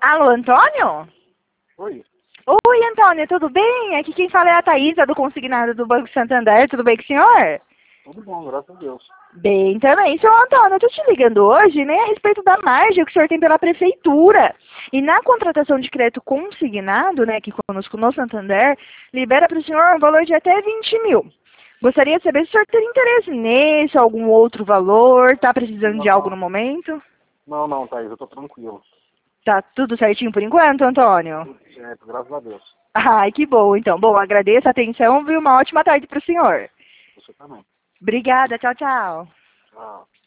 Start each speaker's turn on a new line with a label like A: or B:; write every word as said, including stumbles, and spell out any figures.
A: Alô, Antônio?
B: Oi.
A: Oi, Antônio, tudo bem? Aqui quem fala é a Thaísa, do consignado do Banco Santander. Tudo bem com o senhor?
B: Tudo bom, graças a Deus.
A: Bem também. Senhor Antônio, eu tô te ligando hoje, né, a respeito da margem que o senhor tem pela prefeitura. E na contratação de crédito consignado, né, aqui conosco no Santander, libera para o senhor um valor de até vinte mil. Gostaria de saber se o senhor tem interesse nesse, algum outro valor, está precisando de algo
B: Não,
A: no momento?
B: não, não, Thaís, eu tô tranquilo.
A: Tá tudo certinho por enquanto, Antônio?
B: Tudo certo, graças a Deus.
A: Ai, que bom, então. Bom, agradeço a atenção, viu? Uma ótima tarde para o senhor.
B: Você também.
A: Obrigada, tchau, tchau.
B: Tchau.